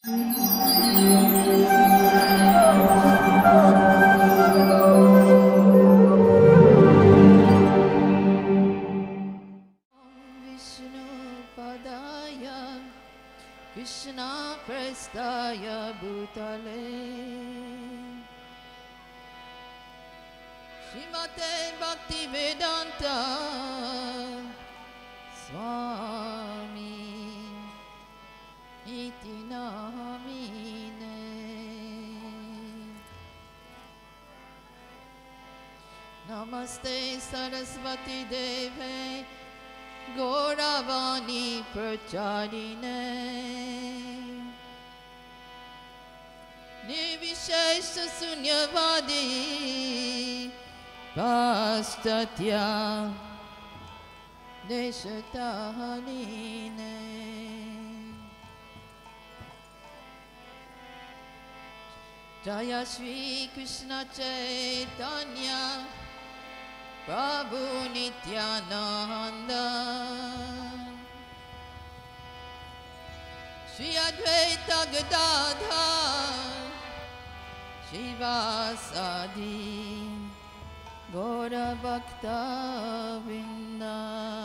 Vishnu Padaya Krishna Prestaya Bhutale Srimate Bhakti Vedanta Swami Iti Namine Namaste Saraswati Deve Gauravani Pracharine Nirvishesha Sunyavadi Pastatya Desatahanine Jaya Shri Krishna Chaitanya Prabhu Nityananda Shri Advaita Gadadhar Shivasadi Gaura Bhakta Vrinda.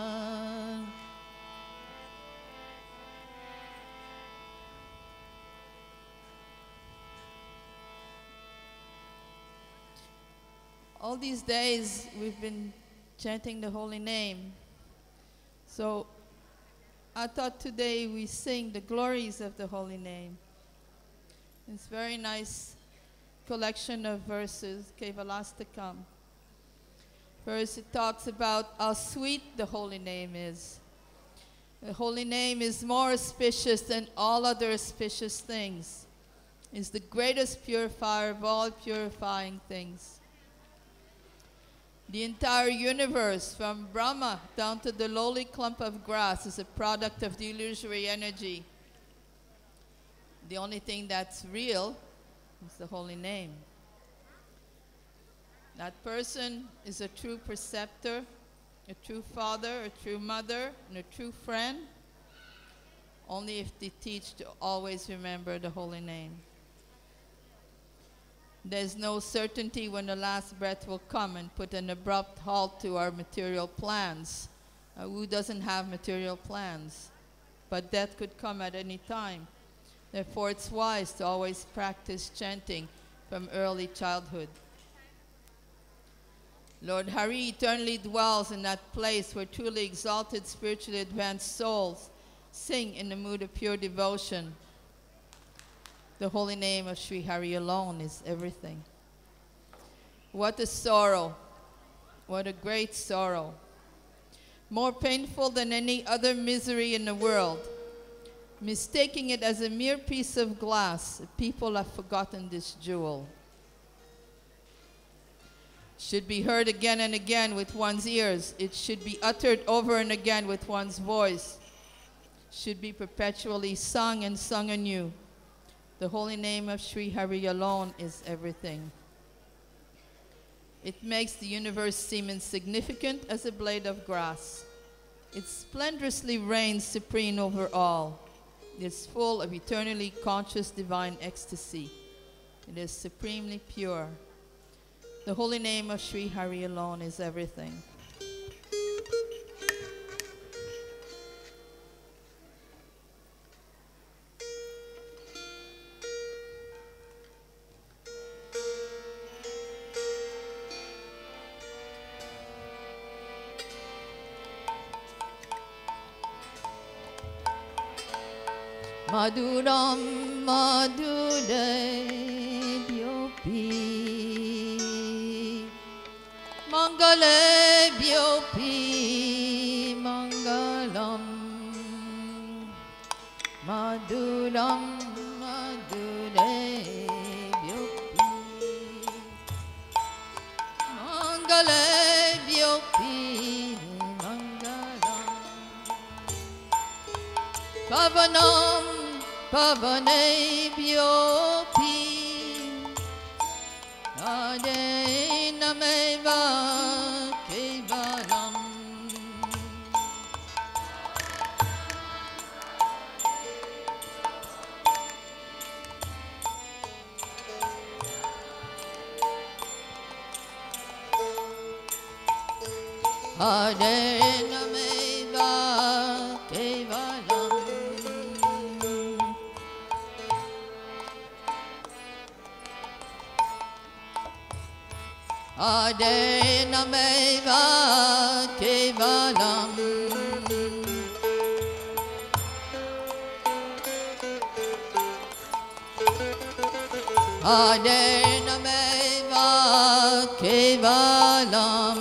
All these days we've been chanting the holy name. So I thought today we sing the glories of the holy name. It's a very nice collection of verses, Kevalastakam. First it talks about how sweet the holy name is. The holy name is more auspicious than all other auspicious things. It's the greatest purifier of all purifying things. The entire universe, from Brahma down to the lowly clump of grass, is a product of the illusory energy. The only thing that's real is the holy name. That person is a true preceptor, a true father, a true mother, and a true friend, only if they teach to always remember the holy name. There's no certainty when the last breath will come and put an abrupt halt to our material plans. Who doesn't have material plans? But death could come at any time. Therefore, it's wise to always practice chanting from early childhood. Lord Hari eternally dwells in that place where truly exalted, spiritually advanced souls sing in the mood of pure devotion. The holy name of Sri Hari alone is everything. What a sorrow. What a great sorrow. More painful than any other misery in the world. Mistaking it as a mere piece of glass, people have forgotten this jewel. Should be heard again and again with one's ears. It should be uttered over and again with one's voice. Should be perpetually sung and sung anew. The holy name of Sri Hari alone is everything. It makes the universe seem insignificant as a blade of grass. It splendorously reigns supreme over all. It is full of eternally conscious divine ecstasy. It is supremely pure. The holy name of Sri Hari alone is everything. Maduram Madhurabhyopi Mangalabhyopi Mangalam Maduram Madhurabhyopi Mangalabhyopi Mangalam Pavanam Pavanebhyopi Adhenameva Kevalam Hare Nameva Kevalam. Hare Nameva Kevalam. Hare Nameva Kevalam.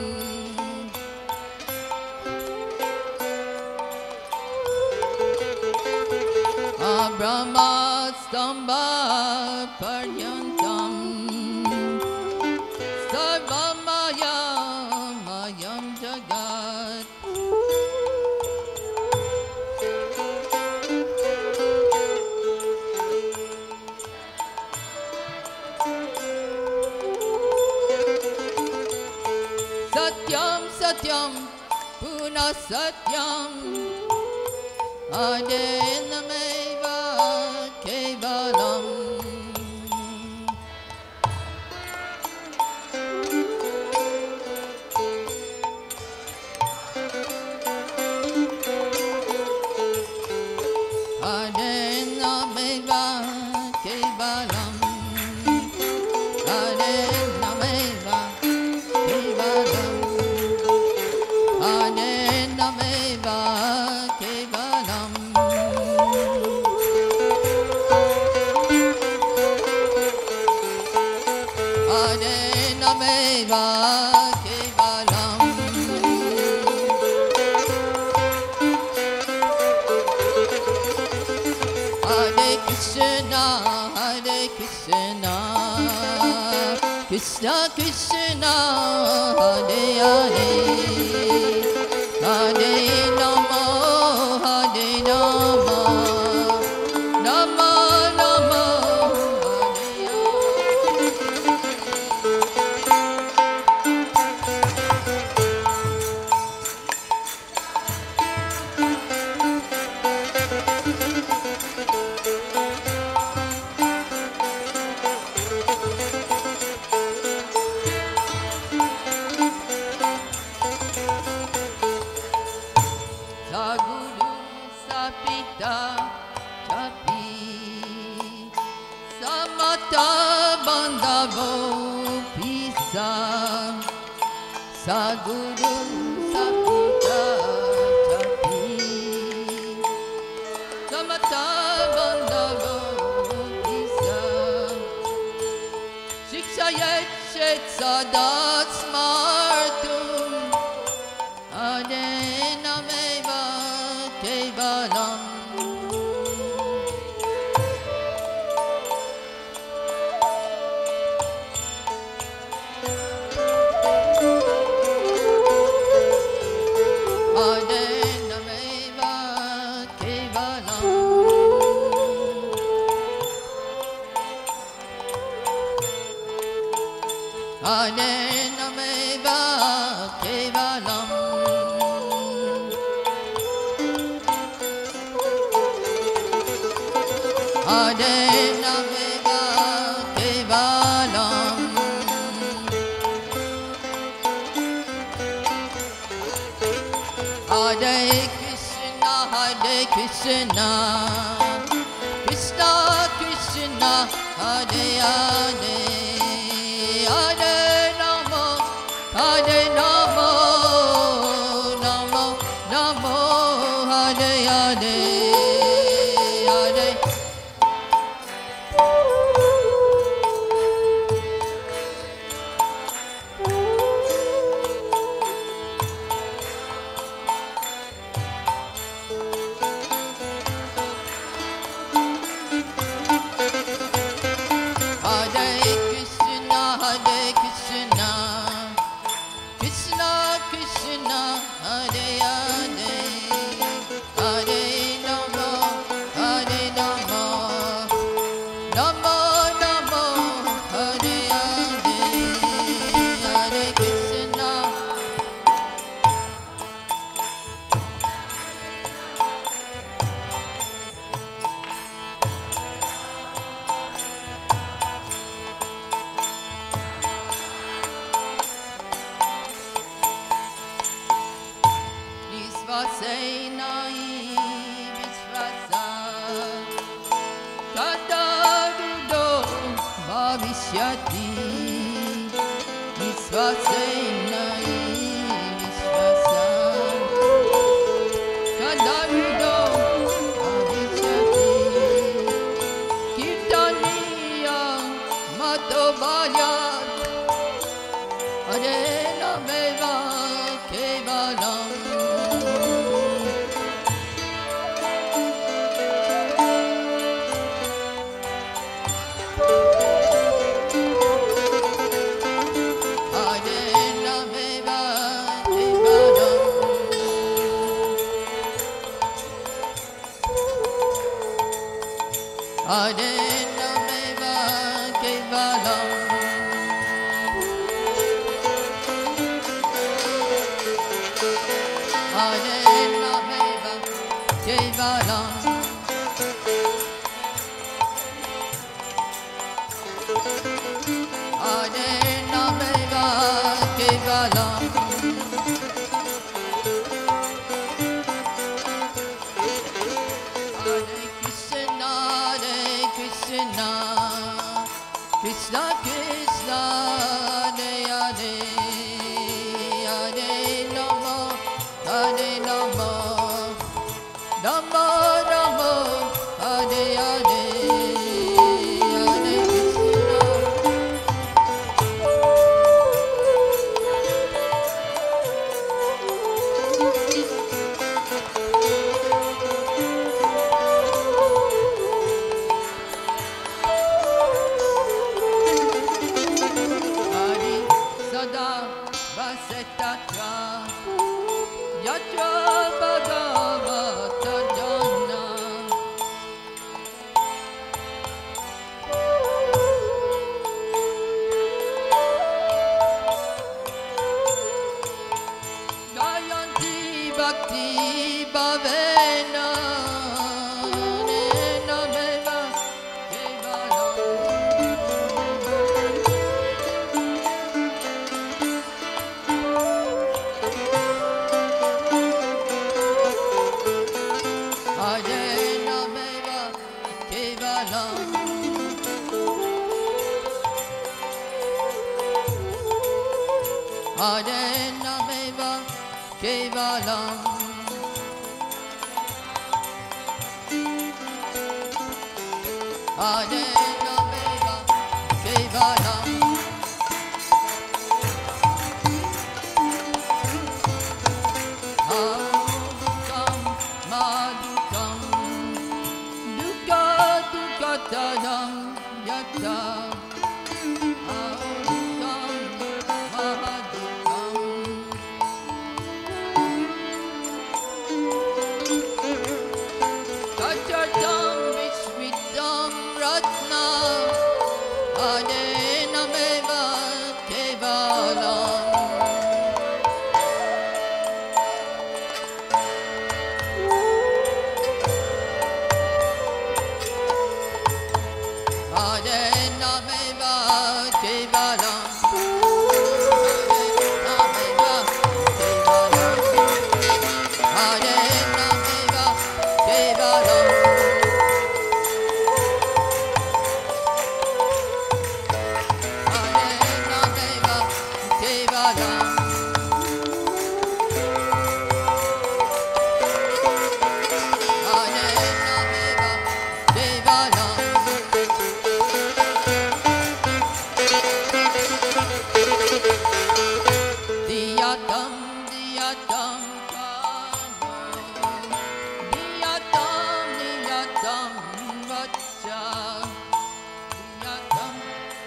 Brahmastamba Paryantam Sarvamaya Mayam Jagat. Satyam Satyam Puna Satyam Hare Nameva Kevalam. Hare Nameva Kevalam. Hare Nameva Kevalam. Hare Nameva Kevalam. Hare Nameva Kevalam. Hare Krishna, Hare Krishna, Krishna Krishna, Hare Hare, Hare Rama, Hare Rama, Rama Rama, Hare Saguru Sapita Chapi Samata Bandavo Pisa. Saguru Sapita Chapi Samata Bandavo Pisa. Shiksha Yechet Sadat Smartum. Hare Nameva Kevalam. Hare Nameva Kevalam. Hare Nameva Kevalam. Hare Nameva Kevalam. Hare Krishna, Hare Krishna, Krishna Krishna, Hare Hare, Hare Rama, Hare Rama, Rama Rama, Hare Hare, Hare. Hare Krishna, Hare Krishna, Krishna Krishna, Hare Hare, Hare Rama, Hare Rama, Rama Rama, Hare Hare, Hare Krishna. Bhavishyati Visvasena Vishvasa Kadavido Bhavishyati Kirtaniya Matobhayat Arena Meva Kevalam Arena Meva Kevalam Arena Meva Kevalam Arena Meva Kevalam Krishna, Krishna Krishna, Hare Hare, Hare Rama, Hare Rama, Rama Rama, Hare Hare, Hare Krishna. Vasetatra Yatra Bhagavata Jana Gayanti Bhakti Bhavena Nena Meva Kevalam Arena Meva Kevalam Arena Meva Kevalam Arena Meva Kevalam Madhukam Madhukam Dukkha Dukkataram Yata Madhukam Madhukam Kachatam Vishmitam Ratna Arena Meva Kevalam Arena Meva Kevalam Arena Meva Kevalam Arena Meva Kevalam Arena Meva Kevalam Diyatam Diyatam Kano Diyatam Diyatam Vacha Diyatam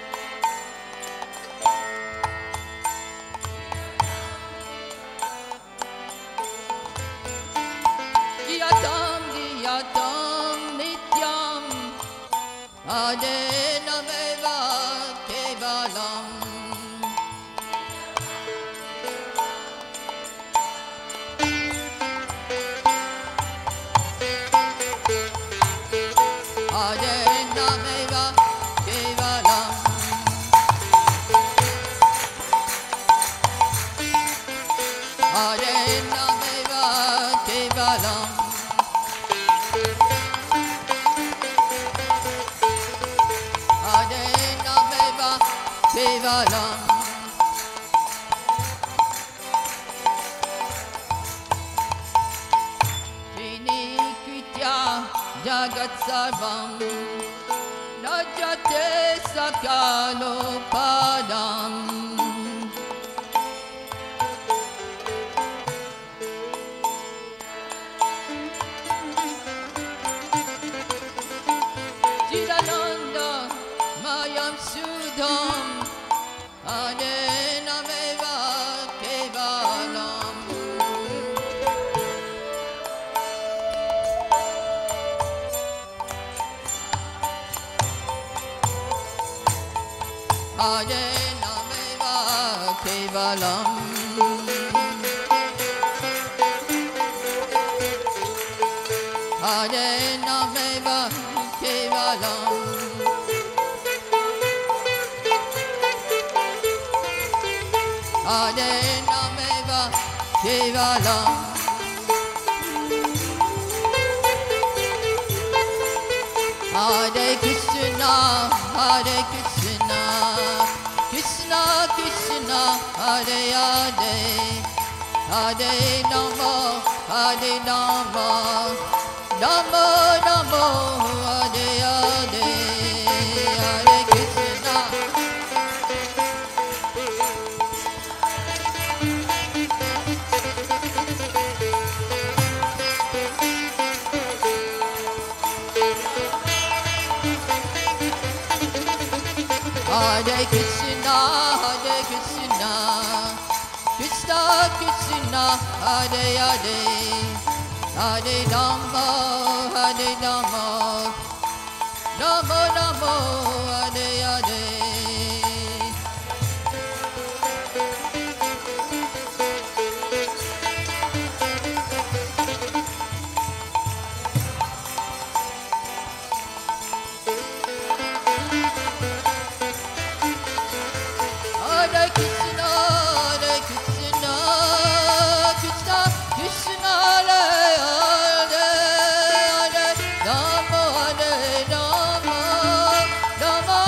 Diyatam Diyatam Nityam Arena Meva Kevalam Arena Meva Kevalam Arena Meva Kevalam Arena Meva Kevalam. Trinikritya Jagat Sarvam Rajate Sakalopadam. Chidananda Mayam Sudham Anenameva Kevalam. Anenameva Kevalam. Anenameva Kevalam. Anenameva Kevalam. Hare Krishna, Hare Krishna, Krishna Krishna, Hare Hare, Hare Rama, Hare Rama, Rama Rama, Hare Hare, Hare Krishna. Hare Krishna, Hare Krishna, Krishna Krishna, Hare Hare, Hare Rama, Hare Rama, Rama Rama, Hare Hare. Hare Krishna, Hare Krishna, Krishna Krishna, Hare Hare, Hare Rama, Hare Rama, Rama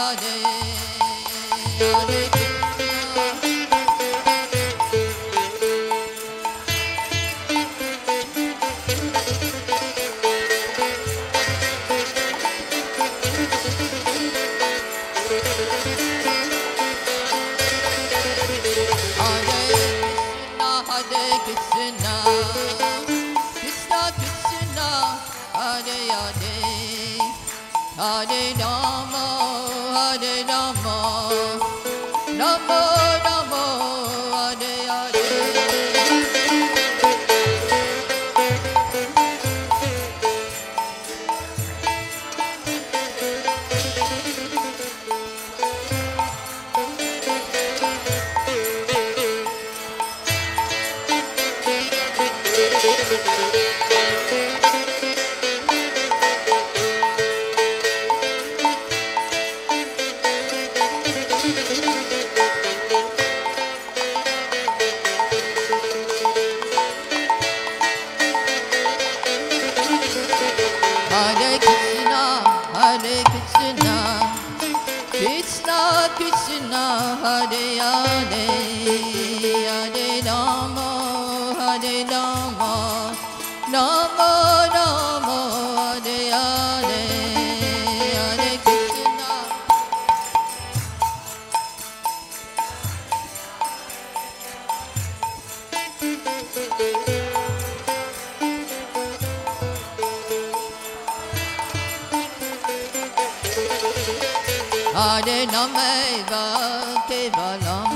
Hare Nameva Kevalam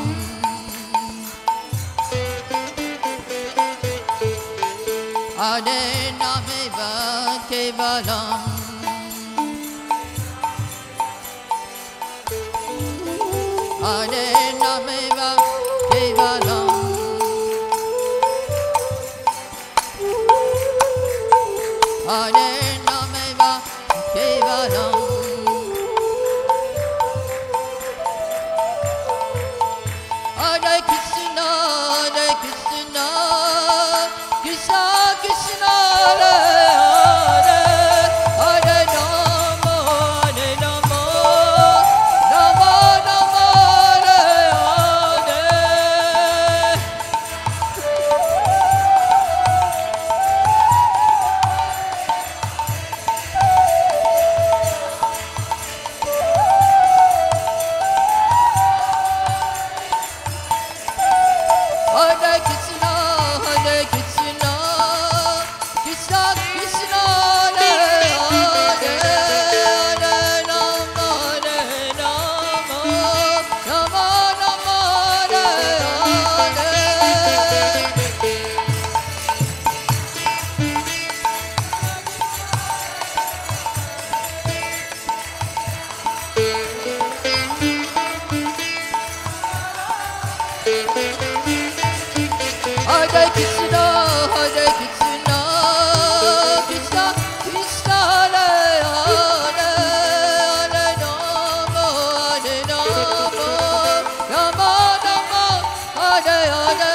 Hare Nameva Kevalam Hare Nameva Kevalam Hare Nameva Kevalam Hare Krishna, Krishna Krishna, Hare Hare, Hare Rama, Rama Rama, Hare Hare. Hare Krishna, Krishna Krishna, Hare Hare, Hare Rama, Rama Rama, Hare Hare. Hare Krishna, Krishna Krishna, Hare Hare, Hare Rama, Rama Rama, Hare Hare.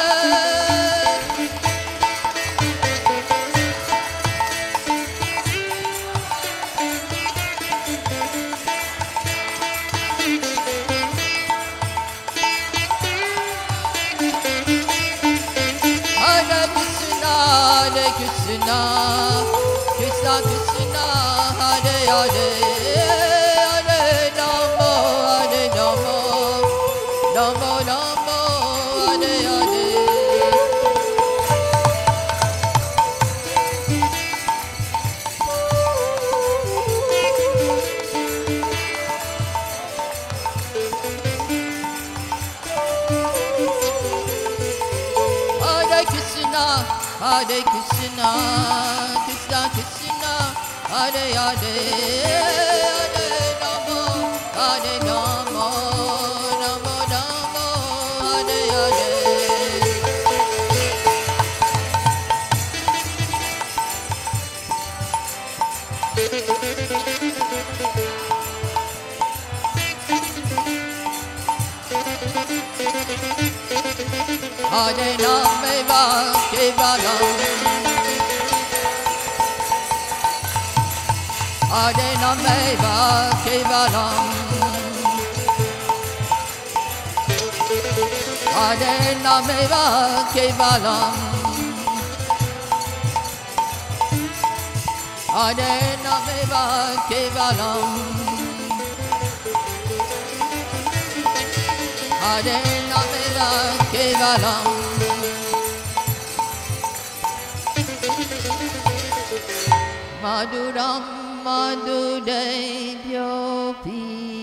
Hare Krishna, Krishna Krishna, Hare Hare, Hare Rama, Rama Rama, Hare Hare. Hare Krishna, Krishna Krishna, Hare Hare, Hare Rama, Rama Rama, Hare Hare. Hare Nameva Kevalam, Hare Nameva Kevalam, Hare Nameva Kevalam Hare Nameva Kevalam Hare Nameva Kevalam Madhuram Madhudebhyopi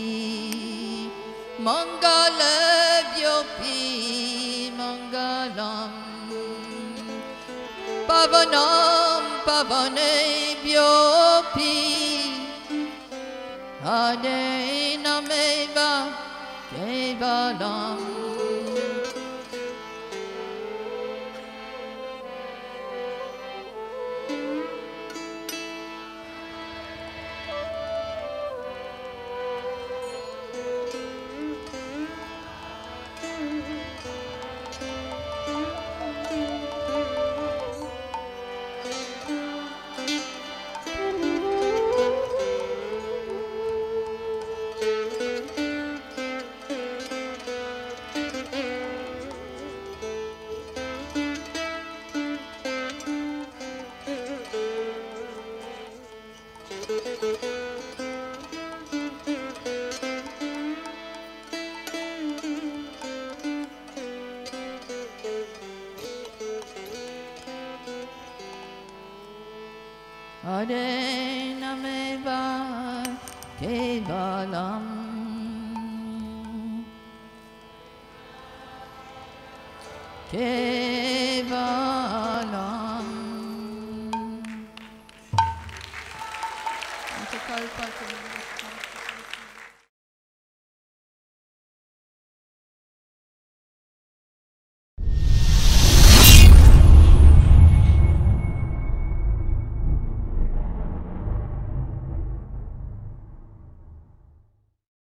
Mangalebhyopi Mangalam Pavanam Pavanebhyopi Hare Nameva Kevalam Hare Nameva Kevalam Kevalam